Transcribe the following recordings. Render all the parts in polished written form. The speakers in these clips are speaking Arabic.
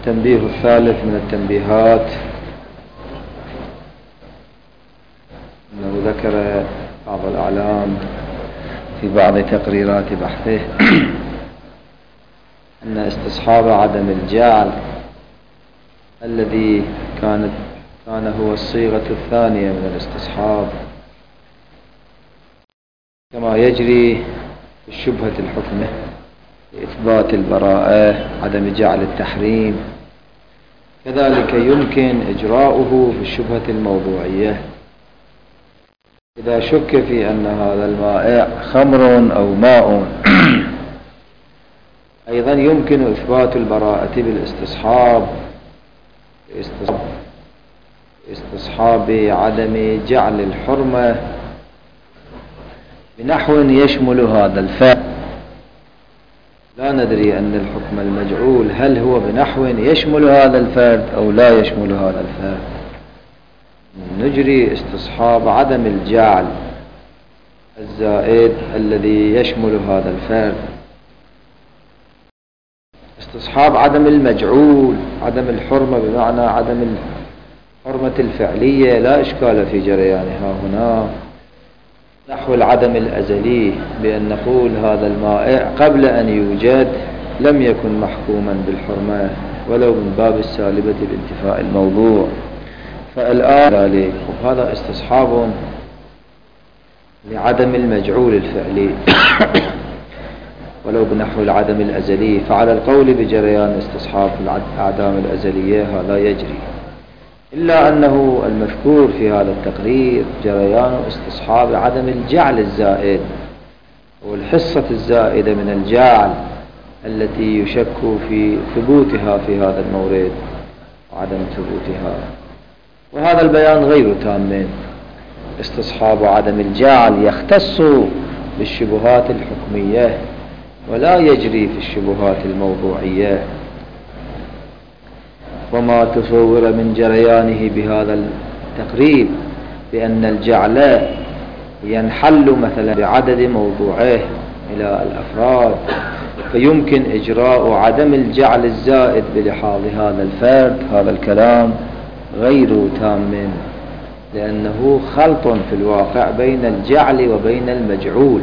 التنبيه الثالث من التنبيهات أنه ذكر بعض الأعلام في بعض تقريرات بحثه أن استصحاب عدم الجعل الذي كان هو الصيغة الثانية من الاستصحاب كما يجري في الشبهة الحكمة لإثبات البراءة عدم جعل التحريم، كذلك يمكن إجراؤه في الشبهة الموضوعية إذا شك في أن هذا المائع خمر أو ماء. أيضا يمكن إثبات البراءة بالاستصحاب استصحاب عدم جعل الحرمة بنحو يشمل هذا الفعل. لا ندري أن الحكم المجعول هل هو بنحو يشمل هذا الفرد أو لا يشمل هذا الفرد. نجري استصحاب عدم الجعل الزائد الذي يشمل هذا الفرد، استصحاب عدم المجعول عدم الحرمة بمعنى عدم الحرمة الفعلية لا إشكال في جريانها هنا، نحو العدم الأزلي بأن نقول هذا المائع قبل أن يوجد لم يكن محكوما بالحرمة ولو من باب السالبة بانتفاء الموضوع، فالآن ذلك وهذا استصحاب لعدم المجعول الفعلي ولو بنحو العدم الأزلي، فعلى القول بجريان استصحاب الأعدام الأزلية هذا يجري، إلا أنه المذكور في هذا التقرير جريان استصحاب عدم الجعل الزائد والحصة الزائدة من الجعل التي يشك في ثبوتها في هذا المورد وعدم ثبوتها، وهذا البيان غير تام. استصحاب عدم الجعل يختص بالشبهات الحكمية ولا يجري في الشبهات الموضوعية، وما تصور من جريانه بهذا التقريب بأن الجعل ينحل مثلا بعدد موضوعه إلى الأفراد، فيمكن إجراء عدم الجعل الزائد بلحاظ هذا الفرد، هذا الكلام غير تام لأنه خلط في الواقع بين الجعل وبين المجعول.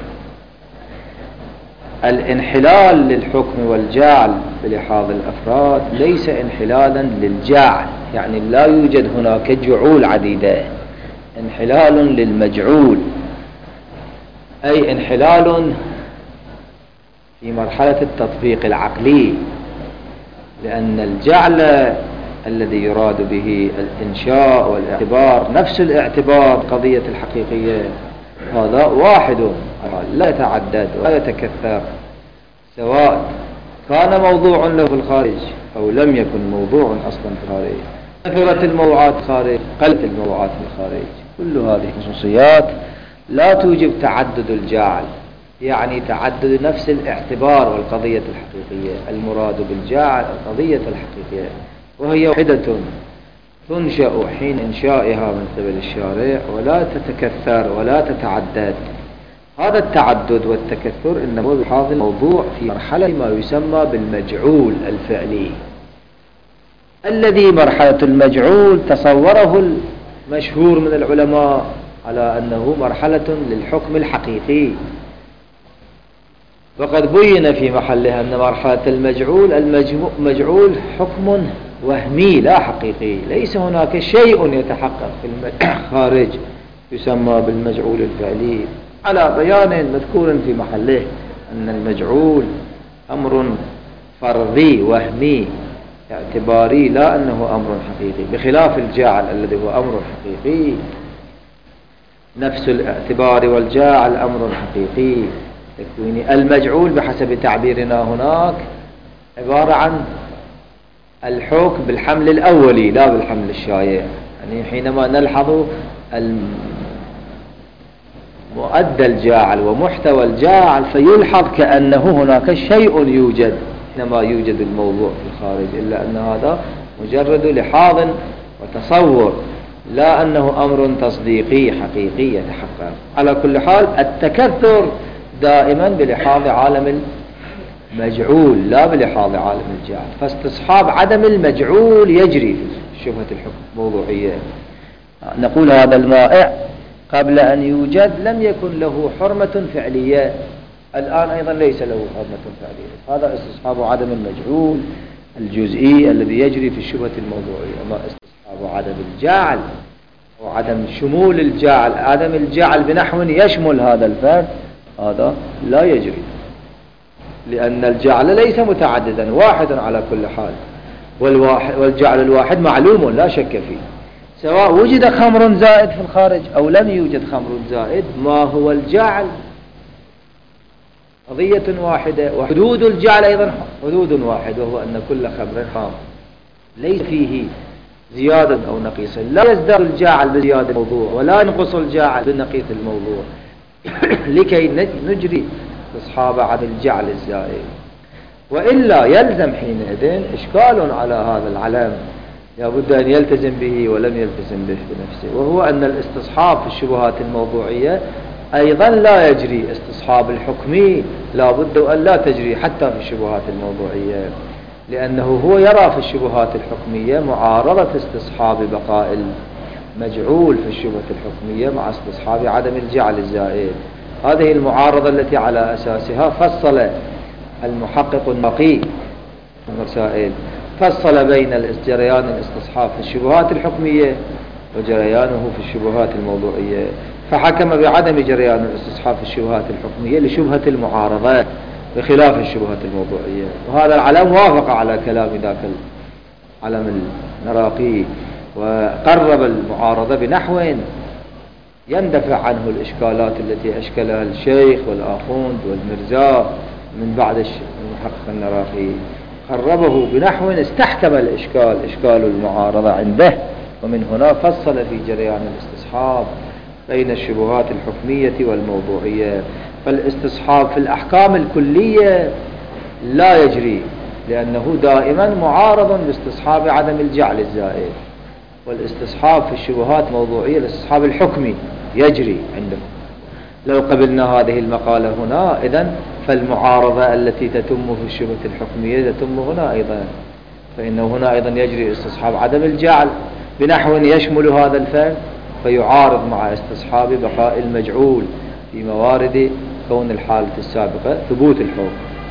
الانحلال للحكم والجعل بلحاظ الأفراد ليس انحلالا للجعل، يعني لا يوجد هناك جعول عديدة، انحلال للمجعول أي انحلال في مرحلة التطبيق العقلي، لأن الجعل الذي يراد به الإنشاء والاعتبار نفس الاعتبار قضية الحقيقية هذا واحد لا يتعدد ولا يتكثر، سواء كان موضوع له في الخارج أو لم يكن موضوع أصلا في الخارج، كثرت الموضوعات خارج قلت الموضوعات في الخارج، كل هذه خصوصيات لا توجب تعدد الجعل، يعني تعدد نفس الاعتبار والقضية الحقيقية. المراد بالجعل القضية الحقيقية وهي وحدة تنشأ حين إنشائها من قبل الشارع ولا تتكثر ولا تتعدد. هذا التعدد والتكثر إنما بحاضر الموضوع في مرحلة ما يسمى بالمجعول الفعلي، الذي مرحلة المجعول تصوره المشهور من العلماء على أنه مرحلة للحكم الحقيقي، وقد بين في محلها أن مرحلة المجعول حكم وهمي لا حقيقي، ليس هناك شيء يتحقق في الخارج يسمى بالمجعول الفعلي، على بيان مذكور في محله أن المجعول أمر فرضي وهمي اعتباري لا أنه أمر حقيقي، بخلاف الجعل الذي هو أمر حقيقي. نفس الاعتبار والجعل أمر حقيقي تكويني. المجعول بحسب تعبيرنا هناك عبارة عن الحكم بالحمل الأولي لا بالحمل الشائع، يعني حينما نلحظ مؤدى الجاعل ومحتوى الجاعل فيلحظ كأنه هناك شيء يوجد حينما يوجد الموضوع في الخارج، إلا أن هذا مجرد لحاظ وتصور لا أنه أمر تصديقي حقيقي يتحقق. على كل حال التكثر دائما بلحاظ عالم مجعول لا بلحاظ عالم الجعل. فاستصحاب عدم المجعول يجري في شبهة الحكم موضوعية. نقول هذا المائع قبل أن يوجد لم يكن له حرمة فعلية، الآن أيضا ليس له حرمة فعلية. هذا استصحاب عدم المجعول الجزئي الذي يجري في الشبهة الموضوعية. أما استصحاب عدم الجعل وعدم شمول الجعل، عدم الجعل بنحو يشمل هذا الفرد، هذا لا يجري، لأن الجعل ليس متعددا، واحد على كل حال، والجعل الواحد معلوم لا شك فيه، سواء وجد خمر زائد في الخارج أو لم يوجد خمر زائد. ما هو الجعل؟ قضية واحدة، وحدود الجعل أيضا حدود واحد، وهو أن كل خمر خام ليس فيه زيادة أو نقيصة. لا يزداد الجعل بزيادة الموضوع ولا ينقص الجعل بنقيص الموضوع لكي نجري استصحاب عدم الجعل الزائد، وإلا يلزم حينئذ إشكال على هذا العلم لابد أن يلتزم به ولم يلتزم به بنفسه، وهو أن الاستصحاب في الشبهات الموضوعية أيضا لا يجري. استصحاب الحكمي لابد أن لا تجري حتى في الشبهات الموضوعية، لأنه هو يرى في الشبهات الحكمية معارضة استصحاب بقاء المجعول في الشبهة الحكمية مع استصحاب عدم الجعل الزائد. هذه المعارضة التي على أساسها فصل المحقق النقي المسائل، فصل بين جريان الاستصحاب في الشبهات الحكمية وجريانه في الشبهات الموضوعية، فحكم بعدم جريان الاستصحاب في الشبهات الحكمية لشبهة المعارضة بخلاف الشبهات الموضوعية. وهذا العلم وافق على كلام ذاك العلم المراقي، وقرب المعارضة بنحو يندفع عنه الإشكالات التي أشكلها الشيخ والآخوند والمرزا من بعد المحقق النراقي، قربه بنحو استحكم الإشكال، إشكال المعارضة عنده. ومن هنا فصل في جريان الاستصحاب بين الشبهات الحكمية والموضوعية. فالاستصحاب في الأحكام الكلية لا يجري، لأنه دائما معارض باستصحاب عدم الجعل الزائد، والاستصحاب في الشبهات الموضوعية الاستصحاب الحكمي يجري عندهم. لو قبلنا هذه المقالة هنا إذن فالمعارضة التي تتم في الشبهة الحكمية تتم هنا أيضا، فإنه هنا أيضا يجري استصحاب عدم الجعل بنحو يشمل هذا الفرد، فيعارض مع استصحاب بقاء المجعول في موارد كون الحالة السابقة ثبوت الحكم.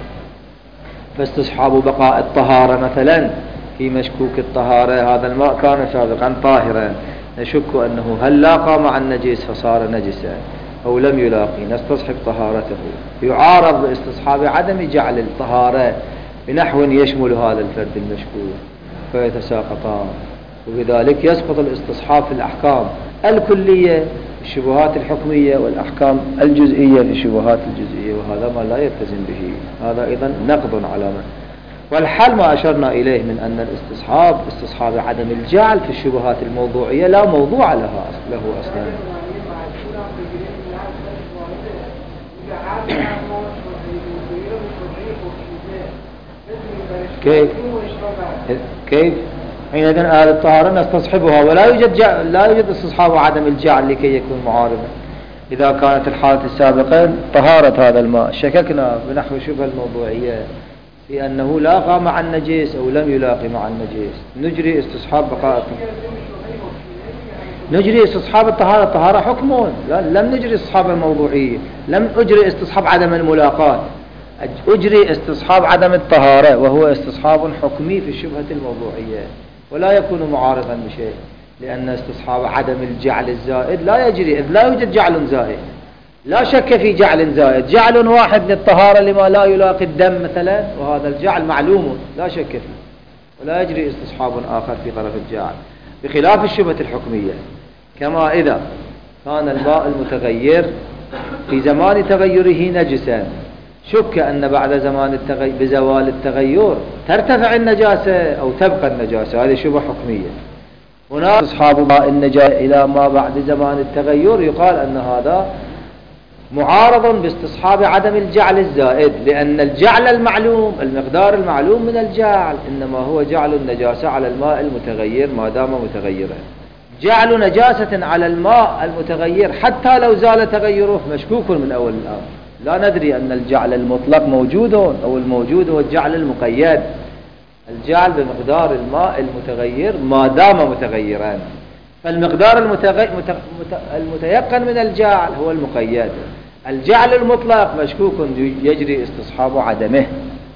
فاستصحاب بقاء الطهارة مثلا في مشكوك الطهارة، هذا الماء كان سابقا طاهرا، نشك أنه هل لاقى مع النجس فصار نجسا أو لم يلاقي، نستصحب طهارته، يعارض باستصحاب عدم جعل الطهارة بنحو يشمل هذا الفرد المشكوك، فيتساقطان. وبذلك يسقط الاستصحاب في الأحكام الكلية الشبهات الحكمية والأحكام الجزئية في الشبهات الجزئية، وهذا ما لا يلتزم به. هذا أيضا نقض على من. والحل ما أشرنا إليه من أن الاستصحاب استصحاب عدم الجعل في الشبهات الموضوعية لا موضوع له أصلا. كيف حينئذ أهل الطهارة نستصحبها، ولا يوجد استصحاب عدم الجعل لكي يكون معارضا. إذا كانت الحالة السابقة طهارة هذا الماء، شككنا بنحو شبه الموضوعية في أنه لاقى مع النجس أو لم يلاقي مع النجس، نجري استصحاب بقاء، نجري استصحاب الطهارة حكم، لم نجري استصحاب الموضوعية، لم أجري استصحاب عدم الملاقات، أجري استصحاب عدم الطهارة، وهو استصحاب حكمي في الشبهة الموضوعية ولا يكون معارضا بشيء، لأن استصحاب عدم الجعل الزائد لا يجري، إذ لا يوجد جعل زائد، لا شك في جعل زائد، جعل واحد للطهارة لما لا يلاقي الدم مثلا، وهذا الجعل معلوم لا شك فيه، ولا يجري استصحاب آخر في طرف الجعل بخلاف الشبهة الحكمية. كما إذا كان الماء المتغير في زمان تغيره نجسا، شك أن بعد زمان بزوال التغير ترتفع النجاسة أو تبقى النجاسة، هذه شبهة حكمية. هنا استصحاب ماء النجاسة إلى ما بعد زمان التغير، يقال أن هذا معارض باستصحاب عدم الجعل الزائد، لأن الجعل المعلوم المقدار المعلوم من الجعل إنما هو جعل النجاسة على الماء المتغير ما دام متغيرا. جعل نجاسة على الماء المتغير حتى لو زال تغيره مشكوك من أول الأمر، لا ندري أن الجعل المطلق موجود أو الموجود هو الجعل المقيد. الجعل بمقدار الماء المتغير ما دام متغيرا، فالمقدار المتيقن من الجعل هو المقيد. الجعل المطلق مشكوك يجري استصحاب عدمه،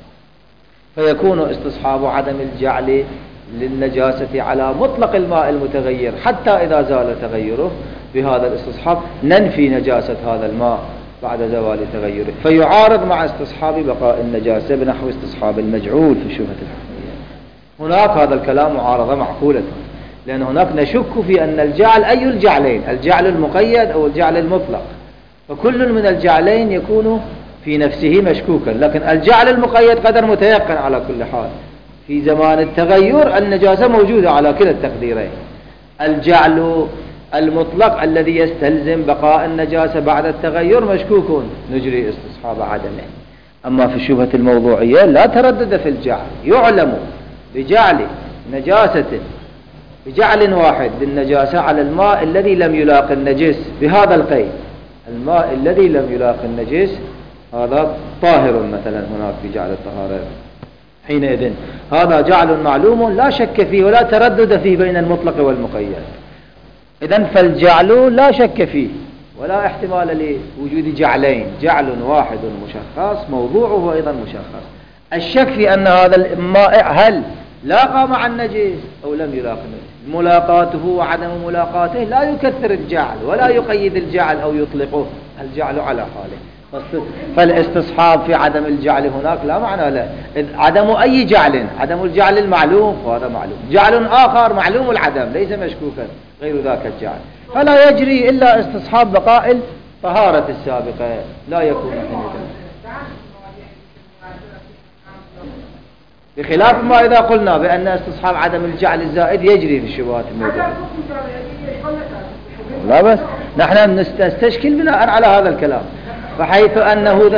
فيكون استصحاب عدم الجعل للنجاسة على مطلق الماء المتغير حتى إذا زال تغيره بهذا الاستصحاب ننفي نجاسة هذا الماء بعد زوال تغيره، فيعارض مع استصحاب بقاء النجاسة بنحو استصحاب المجعول في الشبهة الحكمية. هناك هذا الكلام معارضة معقولة، لأن هناك نشك في أن الجعل أي الجعلين، الجعل المقيد أو الجعل المطلق، فكل من الجعلين يكون في نفسه مشكوكا، لكن الجعل المقيد قدر متيقن على كل حال. في زمان التغير النجاسة موجودة على كلا التقديرين. الجعل المطلق الذي يستلزم بقاء النجاسة بعد التغير مشكوك نجري استصحاب عدمه. أما في الشبهة الموضوعية لا تردد في الجعل، يعلم بجعل نجاسة بجعل واحد للنجاسة على الماء الذي لم يلاق النجس بهذا القيد. الماء الذي لم يلاق النجس هذا طاهر مثلا، هناك في جعل الطهارة، حينئذ هذا جعل معلوم لا شك فيه ولا تردد فيه بين المطلق والمقيد. إذن فالجعل لا شك فيه ولا احتمال لوجود جعلين، جعل واحد مشخص موضوعه أيضا مشخص. الشك في أن هذا الماء هل لاقى مع النجس أو لم يلاق النجس، ملاقاته وعدم ملاقاته لا يكثر الجعل ولا يقيد الجعل أو يطلقه، الجعل على حاله. فالاستصحاب في عدم الجعل هناك لا معنى له، إذ عدم أي جعل، عدم الجعل المعلوم وهذا معلوم، جعل آخر معلوم العدم ليس مشكوكا غير ذاك الجعل، فلا يجري إلا استصحاب بقاء الطهارة السابقة، لا يكون حينئذ، بخلاف ما إذا قلنا بأن استصحاب عدم الجعل الزائد يجري في الشبهات الموضوعية. لا بس نحن نستشكل بناء على هذا الكلام، فحيث أنه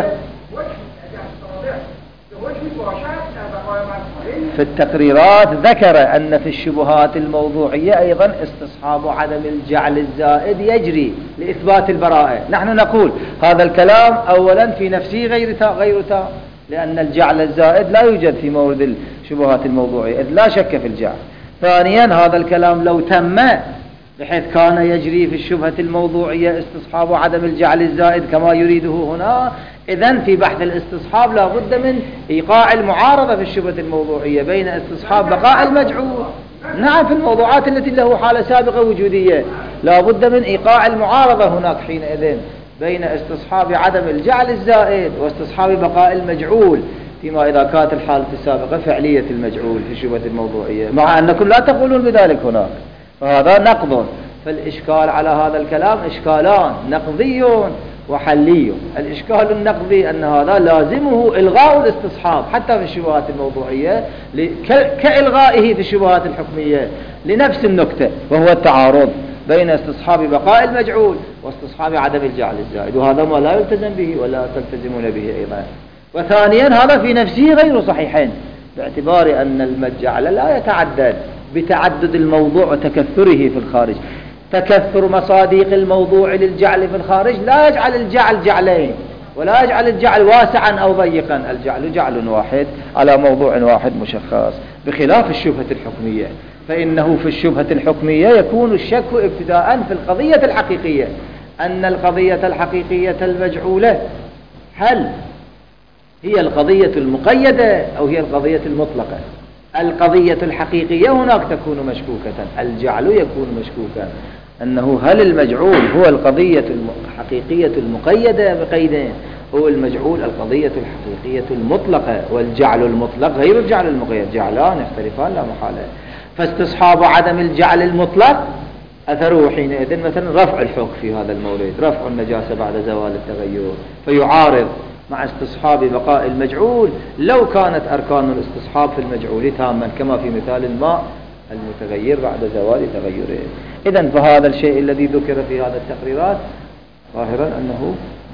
في التقريرات ذكر أن في الشبهات الموضوعية أيضا استصحاب عدم الجعل الزائد يجري لإثبات البراءة. نحن نقول هذا الكلام أولا في نفسه غير تام، لأن الجعل الزائد لا يوجد في مورد الشبهات الموضوعية إذ لا شك في الجعل. ثانيا هذا الكلام لو تم بحيث كان يجري في الشبهة الموضوعية استصحاب عدم الجعل الزائد كما يريده هنا، إذن في بحث الاستصحاب لا بد من إيقاع المعارضة في الشبهة الموضوعية بين استصحاب بقاء المجعول، نعم في الموضوعات التي له حالة سابقة وجودية لا بد من إيقاع المعارضة هناك حينئذ بين استصحاب عدم الجعل الزائد واستصحاب بقاء المجعول، فيما إذا كانت الحالة السابقة فعلية المجعول في الشبهة الموضوعية، مع أنكم لا تقولون بذلك هناك، فهذا نقض. فالإشكال على هذا الكلام إشكالان، نقضي وحلي. الإشكال النقضي أن هذا لازمه إلغاء الاستصحاب حتى في الشبهات الموضوعية كإلغائه في الشبهات الحكمية لنفس النكتة، وهو التعارض بين استصحاب بقاء المجعول واستصحاب عدم الجعل الزائد، وهذا ما لا يلتزم به ولا تلتزمون به أيضا. وثانيا هذا في نفسه غير صحيحين، باعتبار أن الجعل لا يتعدد بتعدد الموضوع وتكثره في الخارج. تكثر مصاديق الموضوع للجعل في الخارج لا يجعل الجعل جعلين ولا يجعل الجعل واسعا أو ضيقا، الجعل جعل واحد على موضوع واحد مشخص، بخلاف الشبهة الحكمية، فإنه في الشبهة الحكمية يكون الشك ابتداء في القضية الحقيقية، أن القضية الحقيقية المجعولة هل هي القضية المقيدة أو هي القضية المطلقة. القضية الحقيقية هناك تكون مشكوكة، الجعل يكون مشكوكا، أنه هل المجعول هو القضية الحقيقية المقيدة بقيدين، هو المجعول القضية الحقيقية المطلقة، والجعل المطلق غير الجعل المقيد، جعلان يختلفان لا محالة. فاستصحاب عدم الجعل المطلق أثره حينئذ مثلا رفع الحكم في هذا المورد، رفع النجاسة بعد زوال التغير، فيعارض مع استصحاب بقاء المجعول لو كانت أركان الاستصحاب في المجعول تاما كما في مثال الماء المتغير بعد زوال تغيره. إذن فهذا الشيء الذي ذكر في هذا التقريرات ظاهرا أنه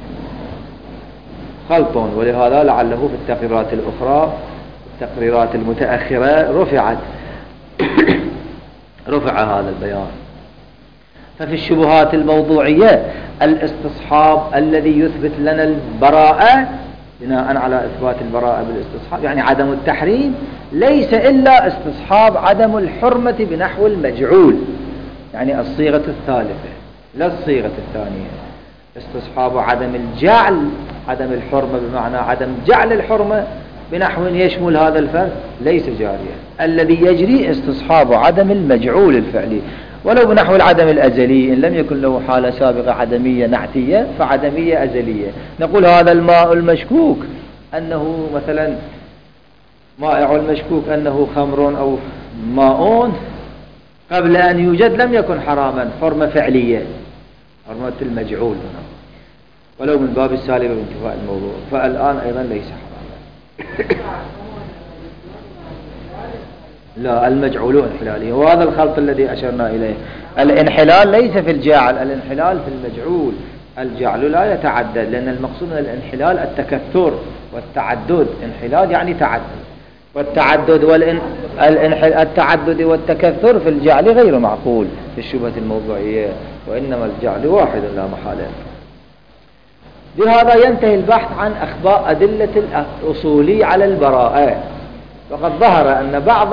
خلط، ولهذا لعله في التقريرات الأخرى التقريرات المتأخرة رفع هذا البيان. ففي الشبهات الموضوعية الاستصحاب الذي يثبت لنا البراءة بناء على إثبات البراءة بالاستصحاب يعني عدم التحريم ليس إلا استصحاب عدم الحرمة بنحو المجعول يعني الصيغة الثالثة لا الصيغة الثانية. استصحاب عدم الجعل عدم الحرمة بمعنى عدم جعل الحرمة بنحو يشمل هذا الفرد ليس جاريا. الذي يجري استصحاب عدم المجعول الفعلي ولو بنحو العدم الأزلي إن لم يكن له حالة سابقة عدمية نعتية فعدمية أزلية. نقول هذا الماء المشكوك أنه مثلا مائع المشكوك أنه خمر أو ماء قبل أن يوجد لم يكن حراما حرمة فعلية حرمة المجعول هنا ولو من باب السالبة بانتفاء الموضوع فالآن أيضا ليس حراما. لا المجعول انحلالي وهذا الخلط الذي أشرنا إليه. الانحلال ليس في الجاعل الانحلال في المجعول. الجعل لا يتعدد لأن المقصود من الانحلال التكثر والتعدد. انحلال يعني تعدد والتعدد التعدد والتكثر في الجعل غير معقول في الشبهة الموضوعية وإنما الجعل واحد لا محالة. بهذا ينتهي البحث عن أخبار أدلة الأصولي على البراءة. وقد ظهر أن بعض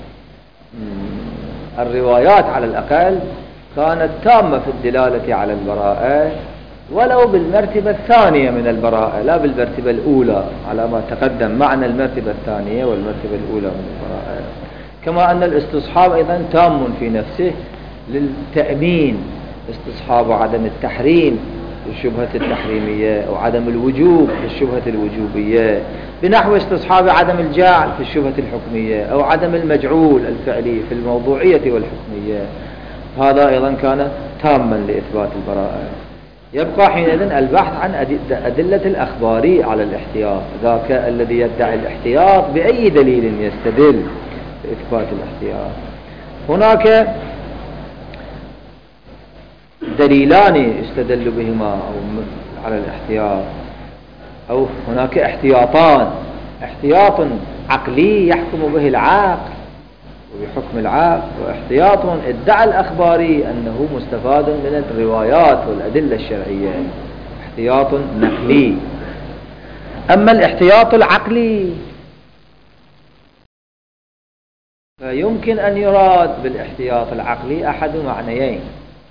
الروايات على الأقل كانت تامة في الدلالة على البراءة ولو بالمرتبة الثانية من البراءة لا بالمرتبة الأولى على ما تقدم معنى المرتبة الثانية والمرتبة الأولى من البراءة. كما أن الاستصحاب أيضا تام في نفسه للتأمين استصحاب عدم التحريم الشبهة التحريمية أو عدم الوجوب في الشبهة الوجوبية بنحو استصحاب عدم الجعل في الشبهة الحكمية أو عدم المجعول الفعلي في الموضوعية والحكمية. هذا أيضا كان تاما لإثبات البراءة. يبقى حينئذ البحث عن أدلة الأخبار على الاحتياط ذاك الذي يدعي الاحتياط بأي دليل يستدل لإثبات الاحتياط. هناك دليلان يستدل بهما على الاحتياط أو هناك احتياطان. احتياط عقلي يحكم به العقل وبحكم العقل واحتياط ادعى الأخباري أنه مستفاد من الروايات والأدلة الشرعية احتياط نقلي. أما الاحتياط العقلي فيمكن أن يراد بالاحتياط العقلي أحد معنيين.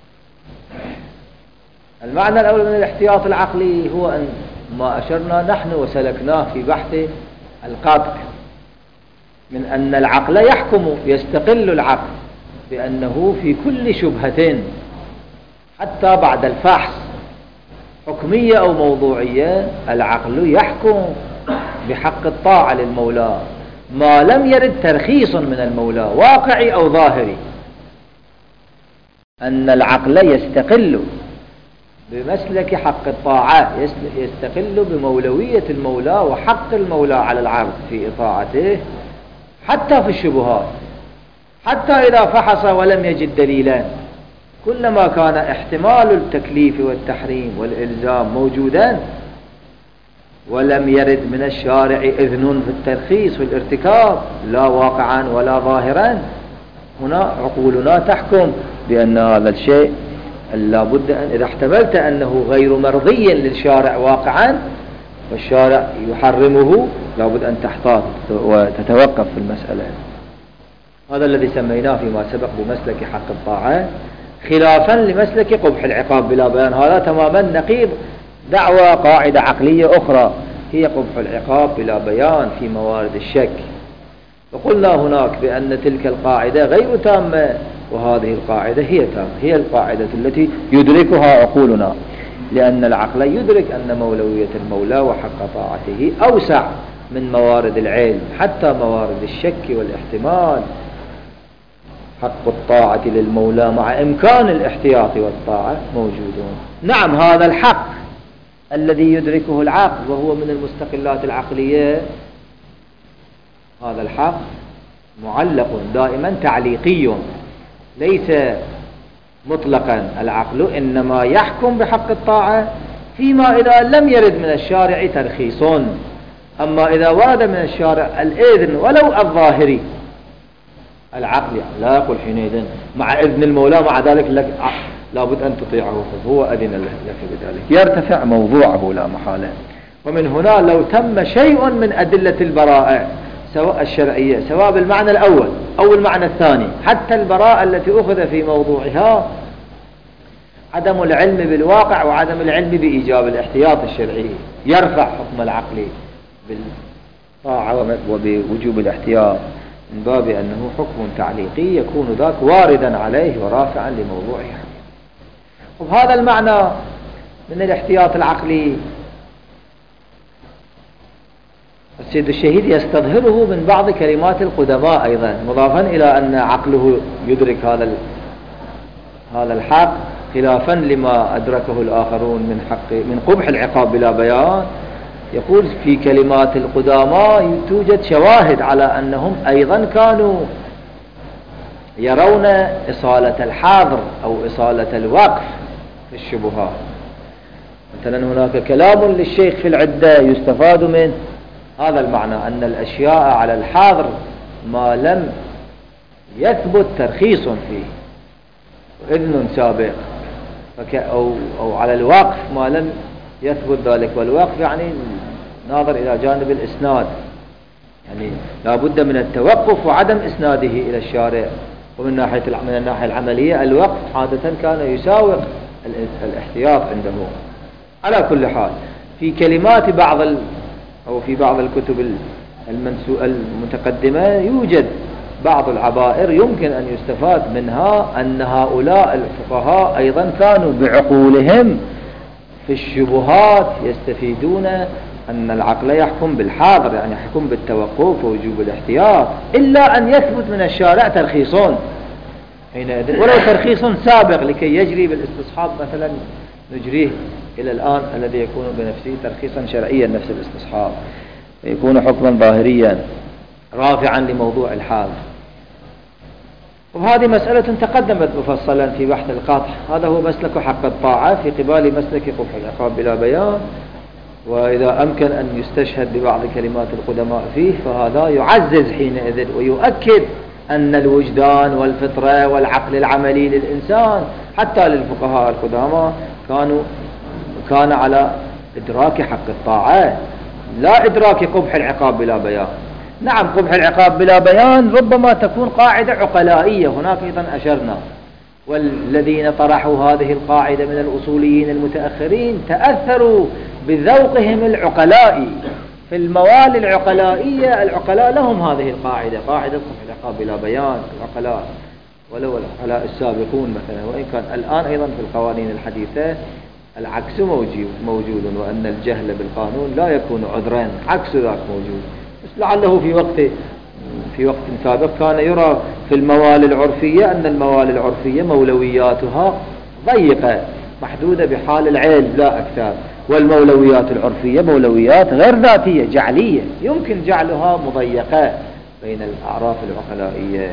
المعنى الأول من الاحتياط العقلي هو أن ما أشرنا نحن وسلكناه في بحث القطع من أن العقل يحكم يستقل العقل بأنه في كل شبهة حتى بعد الفحص حكمية أو موضوعية العقل يحكم بحق الطاعة للمولى ما لم يرد ترخيص من المولى واقعي أو ظاهري. أن العقل يستقل بمسلك حق الطاعة يستقل بمولوية المولى وحق المولى على العبد في إطاعته حتى في الشبهات حتى إذا فحص ولم يجد دليلا كلما كان احتمال التكليف والتحريم والإلزام موجودا ولم يرد من الشارع إذن في الترخيص والارتكاب لا واقعا ولا ظاهرا هنا عقولنا تحكم بأن هذا الشيء لابد أن إذا احتملت أنه غير مرضي للشارع واقعا والشارع يحرمه لابد أن تحتاط وتتوقف في المسألة. هذا الذي سميناه فيما سبق بمسلك حق الطاعة خلافا لمسلك قبح العقاب بلا بيان. هذا تماما نقيض دعوى قاعدة عقلية أخرى هي قبح العقاب بلا بيان في موارد الشك. وقلنا هناك بأن تلك القاعدة غير تامة وهذه القاعدة هي تامة هي القاعدة التي يدركها عقولنا لأن العقل يدرك أن مولوية المولى وحق طاعته أوسع من موارد العلم حتى موارد الشك والاحتمال. حق الطاعة للمولى مع إمكان الاحتياط والطاعة موجودون. نعم هذا الحق الذي يدركه العقل وهو من المستقلات العقلية هذا الحق معلق دائما تعليقي ليس مطلقا. العقل إنما يحكم بحق الطاعة فيما إذا لم يرد من الشارع ترخيص. أما إذا ورد من الشارع الإذن ولو الظاهري العقل لا يقول حينئذ مع إذن المولى مع ذلك لابد أن تطيعه فهو أذن لك بذلك، يرتفع موضوعه لا محالة. ومن هنا لو تم شيء من أدلة البراءة سواء الشرعية سواء بالمعنى الأول أو المعنى الثاني، حتى البراءة التي أخذ في موضوعها عدم العلم بالواقع وعدم العلم بإيجاب الاحتياط الشرعي، يرفع حكم العقل بالطاعة وبوجوب الاحتياط من باب أنه حكم تعليقي يكون ذاك واردا عليه ورافعا لموضوعه. وبهذا المعنى من الاحتياط العقلي السيد الشهيد يستظهره من بعض كلمات القدماء أيضا، مضافا إلى أن عقله يدرك هذا الحق خلافا لما أدركه الآخرون من قبح العقاب بلا بيان. يقول في كلمات القدماء توجد شواهد على أنهم أيضا كانوا يرون إصالة الحاضر أو إصالة الوقف في الشبهات. مثلا هناك كلام للشيخ في العدة يستفاد من هذا المعنى أن الأشياء على الحاضر ما لم يثبت ترخيص فيه وإذن سابق، أو على الوقف ما لم يثبت ذلك، والوقف يعني ناظر إلى جانب الإسناد، يعني لا بد من التوقف وعدم إسناده إلى الشارع. ومن من الناحية العملية الوقف عادة كان يساوق الاحتياط عنده. على كل حال في كلمات أو في بعض الكتب المتقدمة يوجد بعض العبائر يمكن أن يستفاد منها أن هؤلاء الفقهاء أيضا كانوا بعقولهم في الشبهات يستفيدون أن العقل يحكم بالحاضر، يعني يحكم بالتوقف ووجوب الاحتياط، إلا أن يثبت من الشارع ترخيصون حينئذ، ولو ترخيص سابق لكي يجري بالاستصحاب مثلا نجريه إلى الآن الذي يكون بنفسه ترخيصا شرعيا نفس الاستصحاب، يكون حكما ظاهريا رافعا لموضوع الحال. وهذه مسألة تقدمت مفصلا في بحث القطع، هذا هو مسلك حق الطاعة في قبال مسلك قبح العقاب بلا بيان. وإذا أمكن أن يستشهد ببعض كلمات القدماء فيه فهذا يعزز حينئذ ويؤكد أن الوجدان والفطرة والعقل العملي للإنسان حتى للفقهاء القدامى كان على إدراك حق الطاعة لا إدراك قبح العقاب بلا بيان. نعم قبح العقاب بلا بيان ربما تكون قاعدة عقلائية، هناك أيضا أشرنا، والذين طرحوا هذه القاعدة من الأصوليين المتأخرين تأثروا بذوقهم العقلائي في الموال العقلائية. العقلاء لهم هذه القاعدة، قاعدة قبح العقاب بلا بيان، العقلاء ولو العقلاء السابقون مثلا، وإن كان الآن أيضا في القوانين الحديثة العكس موجود، وأن الجهل بالقانون لا يكون عذرا، عكس ذاك موجود. بس لعله في وقت سابق كان يرى في الموال العرفية أن الموال العرفية مولوياتها ضيقة محدودة بحال العين لا أكثر، والمولويات العرفية مولويات غير ذاتية جعلية يمكن جعلها مضيقة بين الأعراف العقلائية.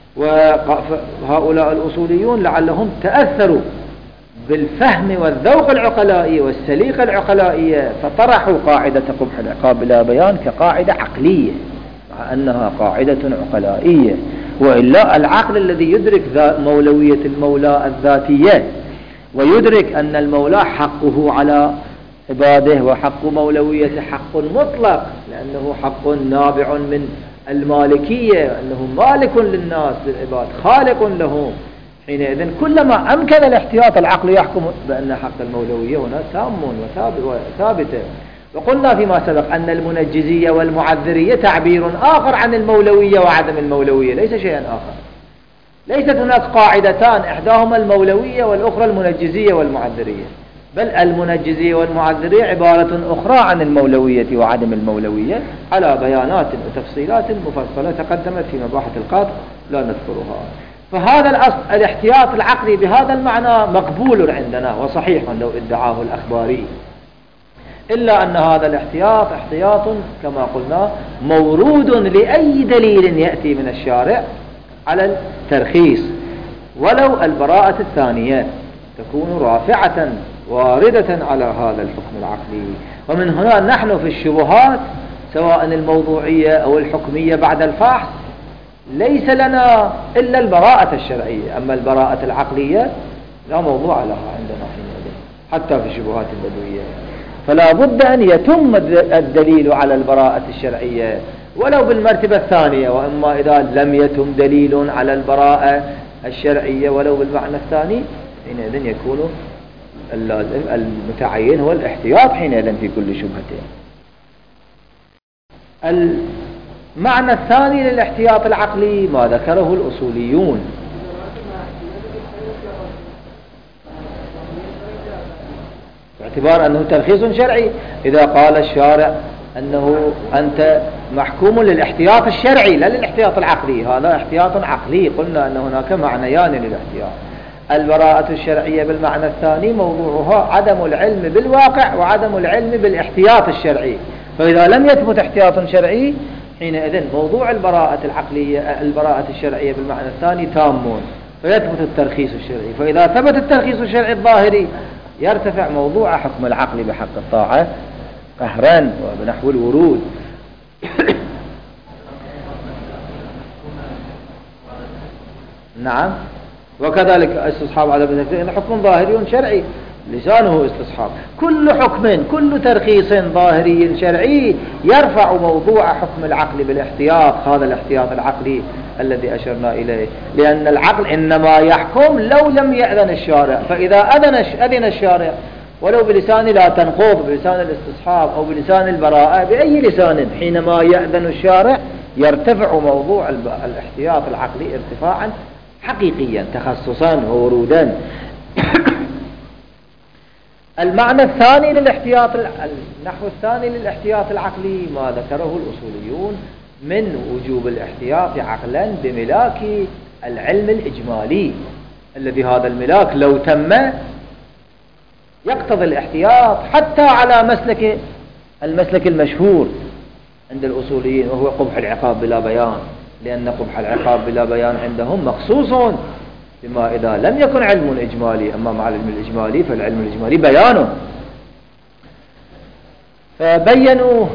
وهؤلاء الأصوليون لعلهم تأثروا بالفهم والذوق العقلائي والسليقة العقلائية فطرحوا قاعدة قبح العقاب بلا بيان كقاعدة عقلية مع أنها قاعدة عقلائية. وإلا العقل الذي يدرك مولوية المولى الذاتية ويدرك أن المولى حقه على عباده وحق مولويته حق مطلق لأنه حق نابع من المالكية، أنه مالك للناس للعباد خالق لهم، حينئذ كلما أمكن الاحتياط العقل يحكم بأن حق المولوية هنا تام وثابتة. وقلنا فيما سبق أن المنجزية والمعذرية تعبير آخر عن المولوية وعدم المولوية، ليس شيئا آخر. ليست هناك قاعدتان إحداهما المولوية والأخرى المنجزية والمعذرية، بل المنجزية والمعذرية عبارة أخرى عن المولوية وعدم المولوية على بيانات وتفصيلات مفصلة تقدمت في مباحث القطع لا نذكرها. فهذا الأصل الاحتياط العقلي بهذا المعنى مقبول عندنا وصحيح لو ادعاه الأخباري، إلا أن هذا الاحتياط احتياط كما قلنا مورود لأي دليل يأتي من الشارع على الترخيص، ولو البراءة الثانية تكون رافعة واردة على هذا الحكم العقلي. ومن هنا نحن في الشبهات سواء الموضوعية أو الحكمية بعد الفحص ليس لنا إلا البراءة الشرعية، أما البراءة العقلية لا موضوع لها عندنا حينئذ حتى في الشبهات البدوية. فلا بد أن يتم الدليل على البراءة الشرعية ولو بالمرتبة الثانية، وإما إذا لم يتم دليل على البراءة الشرعية ولو بالمعنى الثاني حينئذ يكون اللازم المتعين هو الاحتياط حينئذ في كل شبهتين. المعنى الثاني للاحتياط العقلي ما ذكره الأصوليون، باعتبار أنه ترخيص شرعي. إذا قال الشارع أنه أنت محكوم للاحتياط الشرعي لا للاحتياط العقلي، هذا احتياط عقلي، قلنا أن هناك معنيان للاحتياط. البراءة الشرعية بالمعنى الثاني موضوعها عدم العلم بالواقع وعدم العلم بالاحتياط الشرعي، فإذا لم يثبت احتياط شرعي حينئذ موضوع البراءة العقلية البراءة الشرعية بالمعنى الثاني تامون، فيثبت الترخيص الشرعي. فإذا ثبت الترخيص الشرعي الظاهري يرتفع موضوع حكم العقل بحق الطاعة قهرا وبنحو الورود. نعم، وكذلك استصحاب عدم التكفير حكم ظاهري شرعي لسانه استصحاب. كل حكم كل ترخيص ظاهري شرعي يرفع موضوع حكم العقل بالاحتياط، هذا الاحتياط العقلي الذي أشرنا إليه، لأن العقل إنما يحكم لو لم يأذن الشارع، فإذا أذن الشارع ولو بلسان لا تنقض بلسان الاستصحاب أو بلسان البراءة بأي لسان، حينما يأذن الشارع يرتفع موضوع الاحتياط العقلي ارتفاعا حقيقيا تخصصا وورودا. المعنى الثاني للاحتياط النحو الثاني للاحتياط العقلي ما ذكره الأصوليون من وجوب الاحتياط عقلا بملاك العلم الإجمالي، الذي هذا الملاك لو تم يقتضي الاحتياط حتى على المسلك المشهور عند الأصوليين وهو قبح العقاب بلا بيان، لأن قبح العقاب بلا بيان عندهم مخصوص بما إذا لم يكن علم إجمالي، أما مع العلم الإجمالي فالعلم الإجمالي بيانه. فبينوا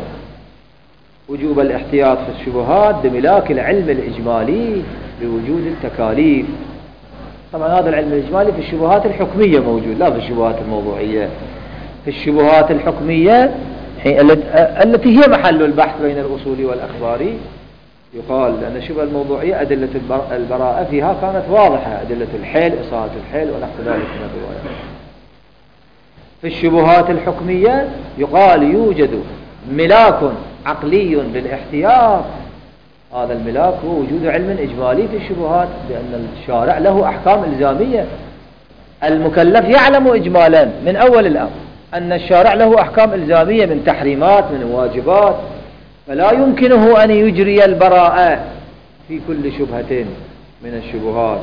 وجوب الاحتياط في الشبهات بملاك العلم الإجمالي بوجود التكاليف. طبعا هذا العلم الإجمالي في الشبهات الحكمية موجود لا في الشبهات الموضوعية. في الشبهات الحكمية التي هي محل البحث بين الأصولي والأخباري يقال لأن الشبهة الموضوعية أدلة البراءة فيها كانت واضحة، أدلة الحيل إصابة الحيل ونحو ذلك من الروايات. في الشبهات الحكمية يقال يوجد ملاك عقلي للاحتياط، هذا الملاك هو وجود علم إجمالي في الشبهات، لأن الشارع له أحكام إلزامية. المكلف يعلم إجمالا من أول الأمر أن الشارع له أحكام إلزامية من تحريمات من واجبات، فلا يمكنه أن يجري البراءة في كل شبهة من الشبهات.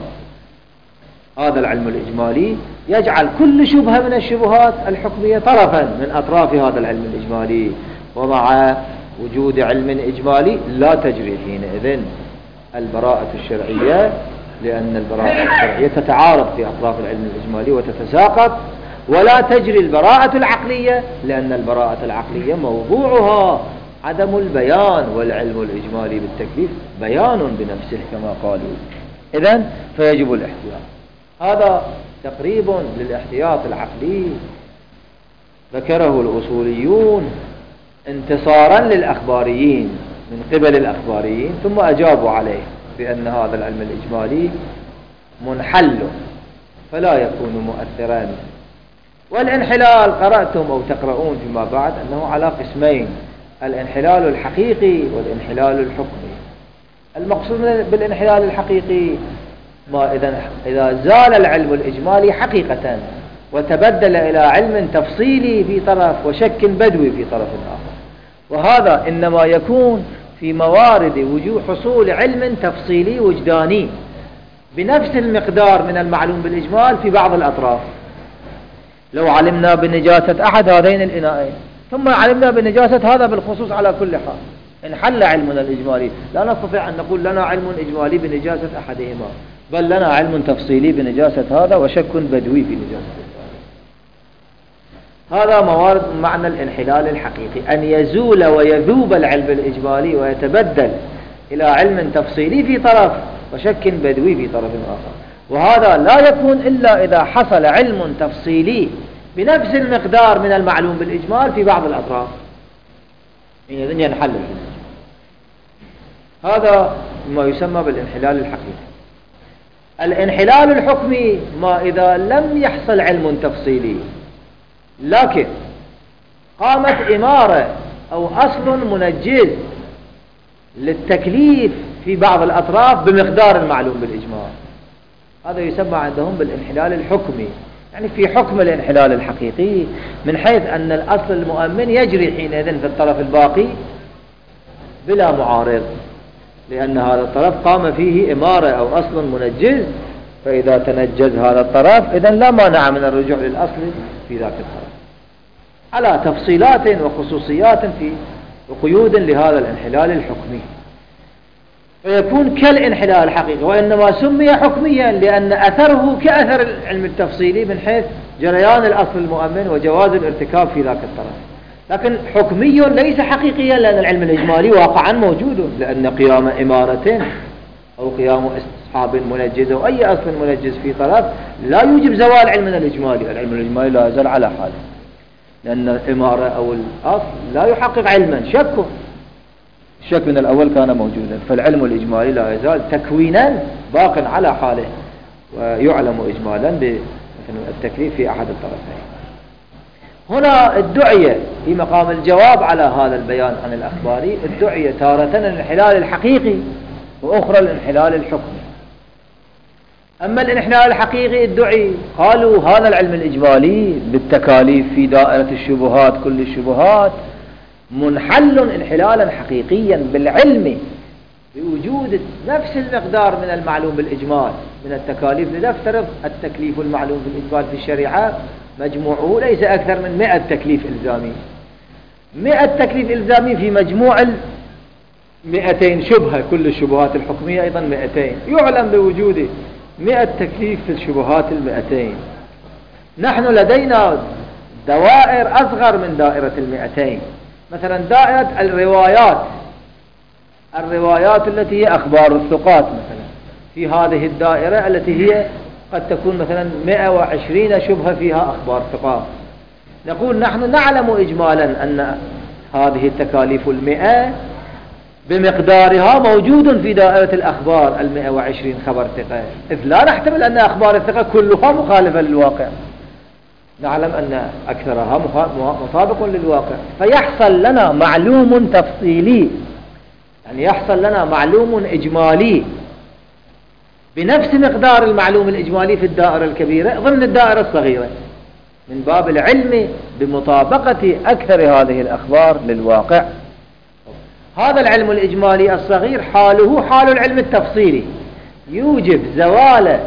هذا العلم الإجمالي يجعل كل شبهة من الشبهات الحكمية طرفا من أطراف هذا العلم الإجمالي، ومع وجود علم إجمالي لا تجري حينئذ البراءة الشرعية، لأن البراءة الشرعية تتعارض في أطراف العلم الإجمالي وتتساقط، ولا تجري البراءة العقلية لأن البراءة العقلية موضوعها عدم البيان، والعلم الإجمالي بالتكليف بيان بنفسه كما قالوا. إذن فيجب الاحتياط. هذا تقريب للاحتياط العقلي ذكره الأصوليون انتصارا للأخباريين من قبل الأخباريين، ثم أجابوا عليه بأن هذا العلم الإجمالي منحل فلا يكون مؤثرا. والانحلال قرأتم أو تقرؤون فيما بعد أنه على قسمين، الانحلال الحقيقي والانحلال الحكمي. المقصود بالانحلال الحقيقي ما إذا زال العلم الإجمالي حقيقة وتبدل إلى علم تفصيلي في طرف وشك بدوي في طرف آخر، وهذا إنما يكون في موارد وجوه حصول علم تفصيلي وجداني بنفس المقدار من المعلوم بالإجمال في بعض الأطراف. لو علمنا بنجاسة أحد هذين الإناءين ثم علمنا بنجاسة هذا بالخصوص على كل حال انحل علمنا الإجمالي، لا نستطيع أن نقول لنا علم إجمالي بنجاسة أحدهما، بل لنا علم تفصيلي بنجاسة هذا وشك بدوي في نجاسة هذا. موارد معنى الانحلال الحقيقي أن يزول ويذوب العلم الإجمالي ويتبدل إلى علم تفصيلي في طرف وشك بدوي في طرف آخر. وهذا لا يكون إلا إذا حصل علم تفصيلي بنفس المقدار من المعلوم بالإجمال في بعض الأطراف، إذن ينحل الإجمال. هذا ما يسمى بالانحلال الحقيقي. الانحلال الحكمي ما إذا لم يحصل علم تفصيلي لكن قامت إمارة أو أصل منجز للتكليف في بعض الأطراف بمقدار المعلوم بالإجمال، هذا يسمى عندهم بالانحلال الحكمي. يعني في حكم الانحلال الحقيقي من حيث أن الأصل المؤمن يجري حينئذ في الطرف الباقي بلا معارض، لأن هذا الطرف قام فيه إمارة أو أصل منجز، فإذا تنجز هذا الطرف إذن لا مانع من الرجوع للأصل في ذاك الطرف، على تفصيلات وخصوصيات في وقيود لهذا الانحلال الحكمي، فيكون كالانحلال الحقيقي، وإنما سمي حكميا لأن أثره كأثر العلم التفصيلي من حيث جريان الأصل المؤمن وجواز الارتكاب في ذاك الطرف، لكن حكمي ليس حقيقيا لأن العلم الإجمالي واقعا موجود، لأن قيام إمارة أو قيام استصحاب منجز أو أي أصل منجز في طرف لا يوجب زوال علمنا الإجمالي، العلم الإجمالي لا يزال على حاله، لأن الإمارة أو الأصل لا يحقق علما، الشك من الأول كان موجودا، فالعلم الإجمالي لا يزال تكوينا باق على حاله ويعلم إجمالا بالتكليف في أحد الطرفين. هنا الدعية في مقام الجواب على هذا البيان عن الأخباري، الدعية تارة الانحلال الحقيقي وأخرى الانحلال الحكمي. أما الانحلال الحقيقي الدعي قالوا هذا العلم الإجمالي بالتكاليف في دائرة الشبهات كل الشبهات منحل انحلالا حقيقيا بالعلم بوجود نفس المقدار من المعلوم بالإجمال من التكاليف. لنفترض التكليف المعلوم بالإجمال في الشريعة مجموعه ليس أكثر من 100 تكليف إلزامي، 100 تكليف إلزامي في مجموع 200 شبهة، كل الشبهات الحكمية أيضا 200، يعلم بوجود 100 تكليف في الشبهات 200. نحن لدينا دوائر أصغر من دائرة 200، مثلا دائرة الروايات التي هي أخبار الثقات مثلا، في هذه الدائرة التي هي قد تكون مثلا 120 شبهة فيها أخبار ثقات، نقول نحن نعلم إجمالا أن هذه التكاليف 100 بمقدارها موجود في دائرة الأخبار 120 خبر ثقة، إذ لا نحتمل أن أخبار الثقة كلها مخالفة للواقع، نعلم أن أكثرها مطابق للواقع، فيحصل لنا معلوم تفصيلي، يعني يحصل لنا معلوم إجمالي بنفس مقدار المعلوم الإجمالي في الدائرة الكبيرة ضمن الدائرة الصغيرة، من باب العلم بمطابقة أكثر هذه الأخبار للواقع. هذا العلم الإجمالي الصغير حاله حال العلم التفصيلي، يوجب زوال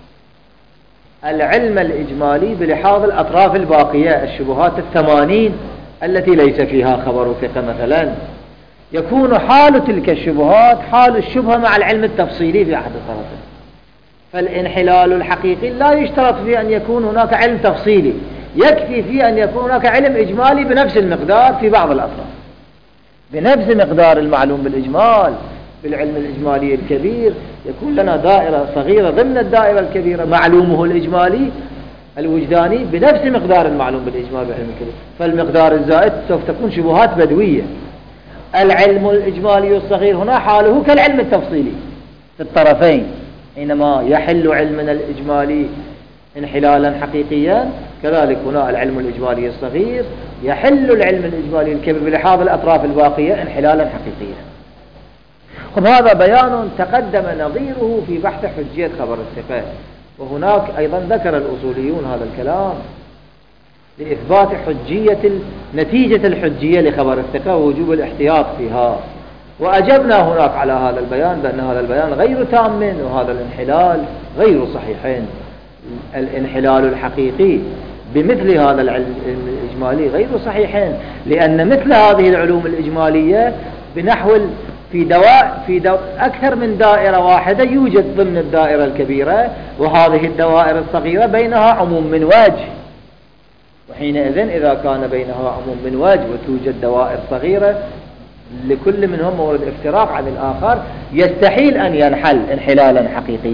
العلم الإجمالي بلحاظ الأطراف الباقية، الشبهات 80 التي ليس فيها خبر ثقة مثلا، يكون حال تلك الشبهات حال الشبهة مع العلم التفصيلي في أحد الطرفين. فالانحلال الحقيقي لا يشترط في أن يكون هناك علم تفصيلي، يكفي في أن يكون هناك علم إجمالي بنفس المقدار في بعض الأطراف، بنفس مقدار المعلوم بالإجمال. بالعلم الإجمالي الكبير يكون لنا دائرة صغيرة ضمن الدائرة الكبيرة معلومه الإجمالي الوجداني بنفس مقدار المعلوم بالإجمال بالعلم الكبير، فالمقدار الزائد سوف تكون شبهات بدوية. العلم الإجمالي الصغير هنا حاله كالعلم التفصيلي في الطرفين، حينما يحل علمنا الإجمالي انحلالا حقيقيا كذلك هنا العلم الإجمالي الصغير يحل العلم الإجمالي الكبير بلحاظ الأطراف الباقية انحلالا حقيقيا. وهذا بيان تقدم نظيره في بحث حجية خبر الثقة، وهناك أيضا ذكر الأصوليون هذا الكلام لإثبات حجية نتيجة الحجية لخبر الثقة ووجوب الاحتياط فيها، وأجبنا هناك على هذا البيان بأن هذا البيان غير تام وهذا الانحلال غير صحيحين. الانحلال الحقيقي بمثل هذا العلم الإجمالي غير صحيحين، لأن مثل هذه العلوم الإجمالية بنحو في أكثر من دائرة واحدة يوجد ضمن الدائرة الكبيرة، وهذه الدوائر الصغيرة بينها عموم من وجه، وحينئذ إذا كان بينها عموم من وجه وتوجد دوائر صغيرة لكل منهم مورد افتراق عن الآخر يستحيل أن ينحل انحلالا حقيقيا،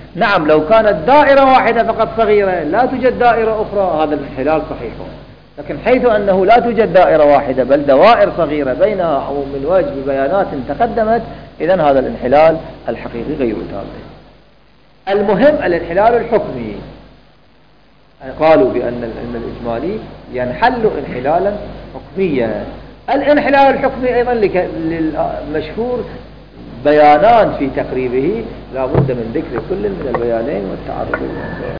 نعم لو كانت دائرة واحدة فقط صغيرة لا توجد دائرة أخرى هذا الانحلال صحيح، لكن حيث أنه لا توجد دائرة واحدة بل دوائر صغيرة بينها عموم الوجه ببيانات تقدمت، إذن هذا الانحلال الحقيقي غير تام. المهم الانحلال الحكمي، قالوا بأن الإجمالي ينحل انحلالا حكميا. الانحلال الحكمي أيضا للمشهور بيانان في تقريبه لا بد من ذكر كل من البيانين والتعرض